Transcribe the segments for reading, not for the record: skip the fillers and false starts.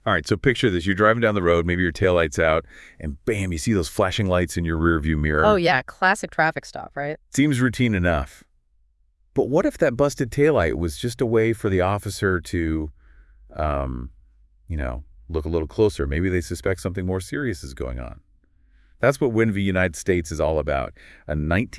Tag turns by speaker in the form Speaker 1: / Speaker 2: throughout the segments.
Speaker 1: All right, so picture this. You're driving down the road, maybe your taillight's out, and bam, you see those flashing lights in your rearview
Speaker 2: Oh,
Speaker 1: mirror.
Speaker 2: yeah, classic traffic stop, right?
Speaker 1: Seems routine enough. But what if that busted taillight was just a way for the officer to, um, look a little closer? Maybe they suspect something more serious is going on. That's what Wynne v. United States is all about, a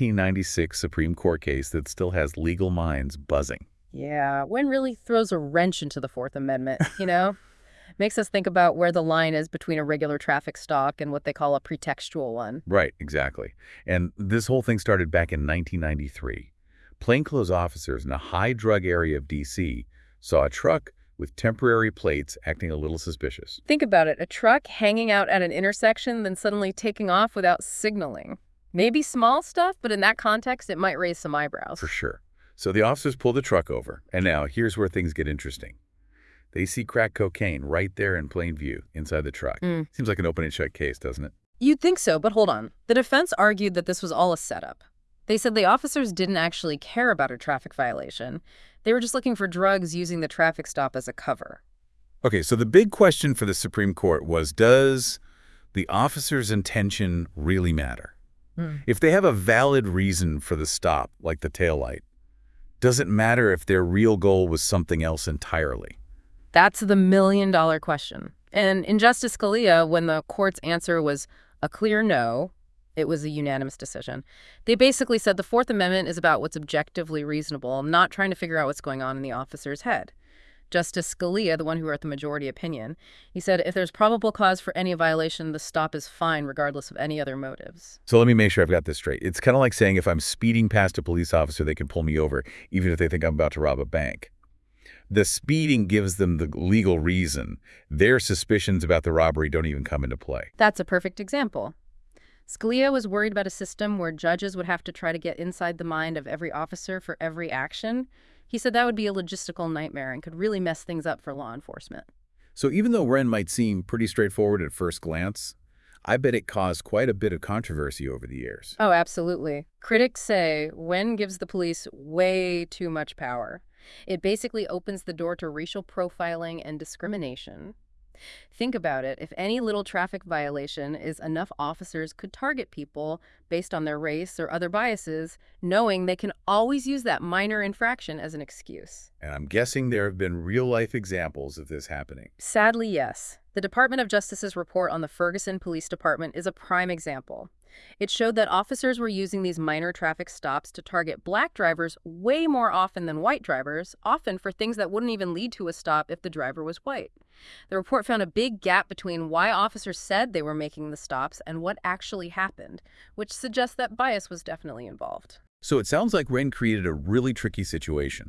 Speaker 1: 1996 Supreme Court case that still has legal minds buzzing.
Speaker 2: Yeah, Wynn really throws a wrench into the Fourth Amendment. Makes us think about where the line is between a regular traffic stop and what they call a pretextual one.
Speaker 1: Right, exactly. And this whole thing started back in 1993. Plainclothes officers in a high-drug area of D.C. saw a truck with temporary plates acting a little suspicious.
Speaker 2: Think about it, a truck hanging out at an intersection, then suddenly taking off without signaling. Maybe small stuff, but in that context, it might raise some
Speaker 1: For
Speaker 2: eyebrows.
Speaker 1: sure. So the officers pull the truck over, and now here's where things get interesting. They see crack cocaine right there in plain view inside the truck.
Speaker 2: Mm.
Speaker 1: Seems like an open and shut case, doesn't it?
Speaker 2: You'd think so, but hold on. The defense argued that this was all a setup. They said the officers didn't actually care about a traffic violation. They were just looking for drugs using the traffic stop as a cover.
Speaker 1: Okay, so the big question for the Supreme Court was, does the officer's intention really matter? If they have a valid reason for the stop, like the taillight, does it matter if their real goal was something else entirely?
Speaker 2: That's the million-dollar question. And in Justice Scalia, when the court's answer was a clear no, it was a unanimous decision. They basically said the Fourth Amendment is about what's objectively reasonable, not trying to figure out what's going on in the officer's head. Justice Scalia, the one who wrote the majority opinion, he said if there's probable cause for any violation, the stop is fine regardless of any other motives.
Speaker 1: So let me make sure I've got this straight. It's kind of like saying if I'm speeding past a police officer, they can pull me over, even if they think I'm about to rob a bank. The speeding gives them the legal reason. Their suspicions about the robbery don't even come into play.
Speaker 2: That's a perfect example. Scalia was worried about a system where judges would have to try to get inside the mind of every officer for every action. He said that would be a logistical nightmare and could really mess things up for law enforcement.
Speaker 1: So even though Wren might seem pretty straightforward at first glance, I bet it caused quite a bit of controversy over the years.
Speaker 2: Oh, absolutely. Critics say Wen gives the police way too much power. It basically opens the door to racial profiling and discrimination. Think about it. If any little traffic violation is enough officers could target people based on their race or other biases, knowing they can always use that minor infraction as an excuse.
Speaker 1: And I'm guessing there have been real-life examples of this happening.
Speaker 2: Sadly, yes. The Department of Justice's report on the Ferguson Police Department is a prime example. It showed that officers were using these minor traffic stops to target black drivers way more often than white drivers, often for things that wouldn't even lead to a stop if the driver was white. The report found a big gap between why officers said they were making the stops and what actually happened, which suggests that bias was definitely involved.
Speaker 1: So it sounds like Wren created a really tricky situation.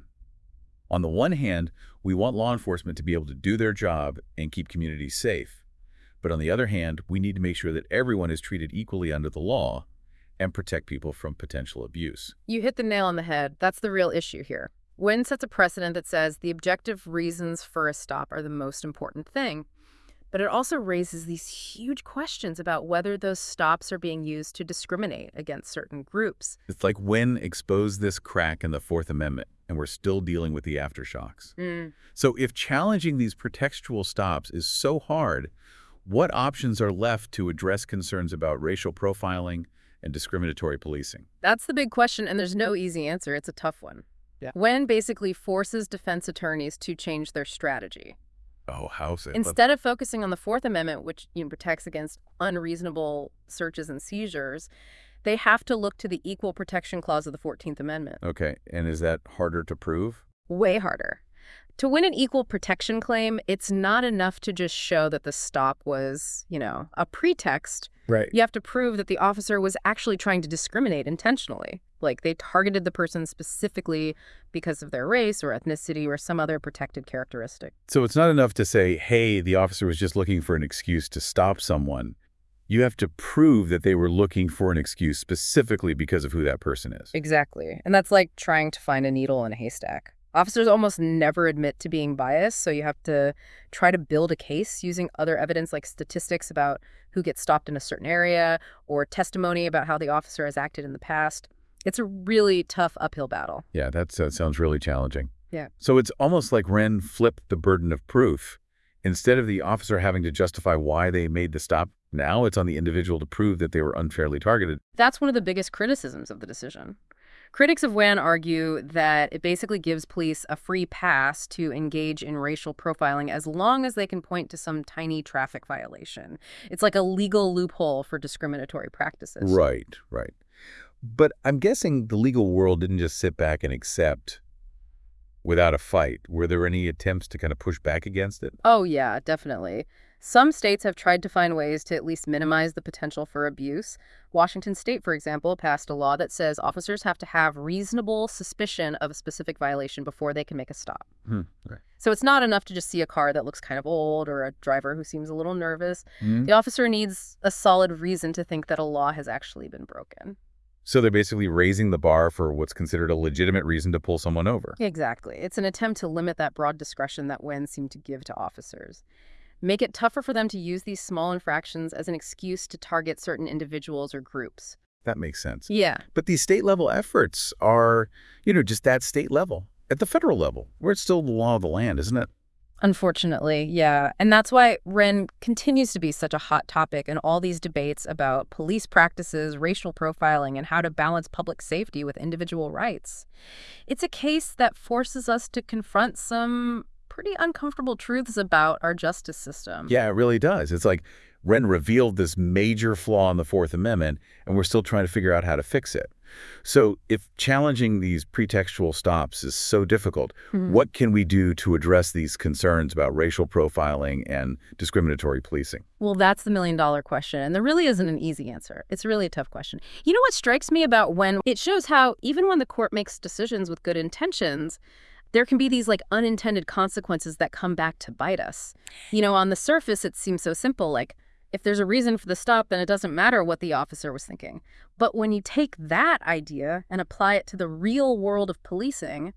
Speaker 1: On the one hand, we want law enforcement to be able to do their job and keep communities safe. But on the other hand, we need to make sure that everyone is treated equally under the law and protect people from potential abuse.
Speaker 2: You hit the nail on the head. That's the real issue here. Wynn sets a precedent that says the objective reasons for a stop are the most important thing. But it also raises these huge questions about whether those stops are being used to discriminate against certain groups.
Speaker 1: It's like Wren exposed this crack in the Fourth Amendment, and we're still dealing with the aftershocks. So if challenging these pretextual stops is so hard, what options are left to address concerns about racial profiling and discriminatory policing?
Speaker 2: That's the big question, and there's no easy answer. It's a tough one.
Speaker 1: Yeah.
Speaker 2: Wynn basically forces defense attorneys to change their strategy.
Speaker 1: Oh, how so?
Speaker 2: Instead of focusing on the Fourth Amendment, which protects against unreasonable searches and seizures, they have to look to the Equal Protection Clause of the 14th Amendment.
Speaker 1: Okay, and is that harder to prove?
Speaker 2: Way harder. To win an equal protection claim, it's not enough to just show that the stop was, a pretext.
Speaker 1: Right.
Speaker 2: You have to prove that the officer was actually trying to discriminate intentionally. Like they targeted the person specifically because of their race or ethnicity or some other protected characteristic.
Speaker 1: So it's not enough to say, hey, the officer was just looking for an excuse to stop someone. You have to prove that they were looking for an excuse specifically because of who that person is.
Speaker 2: Exactly. And that's like trying to find a needle in a haystack. Officers almost never admit to being biased, so you have to try to build a case using other evidence like statistics about who gets stopped in a certain area or testimony about how the officer has acted in the past. It's a really tough uphill battle.
Speaker 1: Yeah, that sounds really challenging.
Speaker 2: Yeah.
Speaker 1: So it's almost like Wren flipped the burden of proof Instead of the officer having to justify why they made the stop, now it's on the individual to prove that they were unfairly targeted.
Speaker 2: That's one of the biggest criticisms of the decision. Critics of WAN argue that it basically gives police a free pass to engage in racial profiling as long as they can point to some tiny traffic violation. It's like a legal loophole for discriminatory practices.
Speaker 1: Right, right. But I'm guessing the legal world didn't just sit back and accept without a fight. Were there any attempts to kind of push back against it?
Speaker 2: Oh, yeah, definitely. Some states have tried to find ways to at least minimize the potential for abuse. Washington State, for example, passed a law that says officers have to have reasonable suspicion of a specific violation before they can make a stop.
Speaker 1: Right.
Speaker 2: So it's not enough to just see a car that looks kind of old or a driver who seems a little nervous.
Speaker 1: Mhm.
Speaker 2: The officer needs a solid reason to think that a law has actually been broken.
Speaker 1: So they're basically raising the bar for what's considered a legitimate reason to pull someone over.
Speaker 2: Exactly. It's an attempt to limit that broad discretion that WEN seem to give to officers. Make it tougher for them to use these small infractions as an excuse to target certain individuals or groups.
Speaker 1: That makes sense.
Speaker 2: Yeah.
Speaker 1: But these state-level efforts are, just that state level. At the federal level, where it's still the law of the land, isn't it?
Speaker 2: Unfortunately, yeah. And that's why WREN continues to be such a hot topic in all these debates about police practices, racial profiling, and how to balance public safety with individual rights. It's a case that forces us to confront some pretty uncomfortable truths about our justice system.
Speaker 1: Yeah, it really does. It's like Wren revealed this major flaw in the Fourth Amendment, and we're still trying to figure out how to fix it. So if challenging these pretextual stops is so difficult, what can we do to address these concerns about racial profiling and discriminatory policing?
Speaker 2: Well, that's the million-dollar question, and there really isn't an easy answer. It's really a tough question. You know what strikes me about WREN? It shows how even when the court makes decisions with good intentions, there can be these unintended consequences that come back to bite us. On the surface, it seems so simple, like if there's a reason for the stop, then it doesn't matter what the officer was thinking. But when you take that idea and apply it to the real world of policing,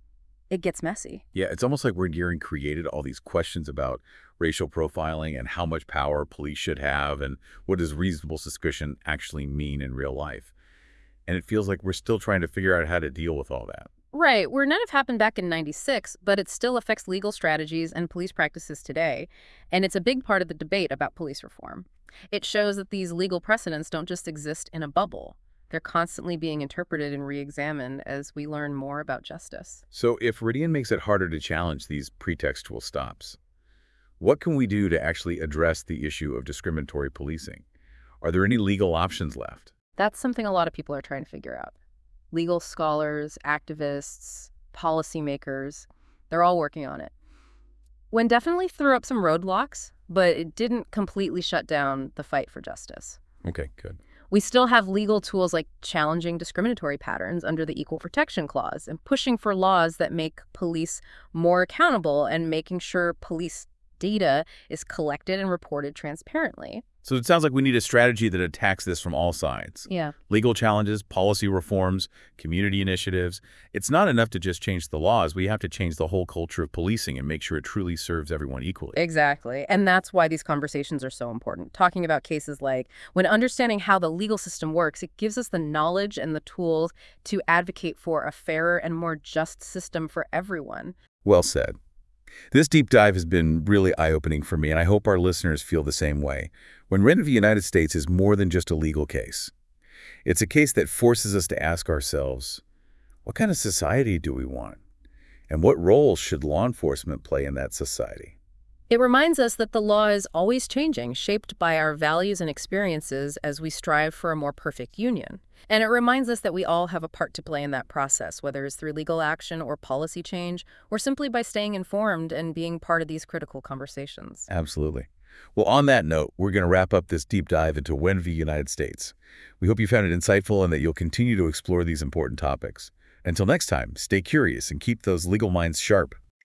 Speaker 2: it gets messy.
Speaker 1: Yeah, it's almost like Red Gearing created all these questions about racial profiling and how much power police should have and what does reasonable suspicion actually mean in real life. And it feels like we're still trying to figure out how to deal with all that.
Speaker 2: Right, where none of happened back in '96, but it still affects legal strategies and police practices today, and it's a big part of the debate about police reform. It shows that these legal precedents don't just exist in a bubble. They're constantly being interpreted and re-examined as we learn more about justice.
Speaker 1: So if Ridian makes it harder to challenge these pretextual stops, what can we do to actually address the issue of discriminatory policing? Are there any legal options left?
Speaker 2: That's something a lot of people are trying to figure out. Legal scholars, activists, policymakers, they're all working on it. WREN definitely threw up some roadblocks, but it didn't completely shut down the fight for justice.
Speaker 1: Okay, good.
Speaker 2: We still have legal tools like challenging discriminatory patterns under the Equal Protection Clause and pushing for laws that make police more accountable and making sure police data is collected and reported transparently.
Speaker 1: So it sounds like we need a strategy that attacks this from all sides.
Speaker 2: Yeah.
Speaker 1: Legal challenges, policy reforms, community initiatives. It's not enough to just change the laws. We have to change the whole culture of policing and make sure it truly serves everyone equally.
Speaker 2: Exactly. And that's why these conversations are so important. Talking about cases like when understanding how the legal system works, it gives us the knowledge and the tools to advocate for a fairer and more just system for everyone.
Speaker 1: Well said. This deep dive has been really eye-opening for me, and I hope our listeners feel the same way. When Wren v. United States is more than just a legal case. It's a case that forces us to ask ourselves, what kind of society do we want? And what role should law enforcement play in that society?
Speaker 2: It reminds us that the law is always changing, shaped by our values and experiences as we strive for a more perfect union. And it reminds us that we all have a part to play in that process, whether it's through legal action or policy change, or simply by staying informed and being part of these critical conversations.
Speaker 1: Absolutely. Well, on that note, we're going to wrap up this deep dive into Wren v. United States. We hope you found it insightful and that you'll continue to explore these important topics. Until next time, stay curious and keep those legal minds sharp.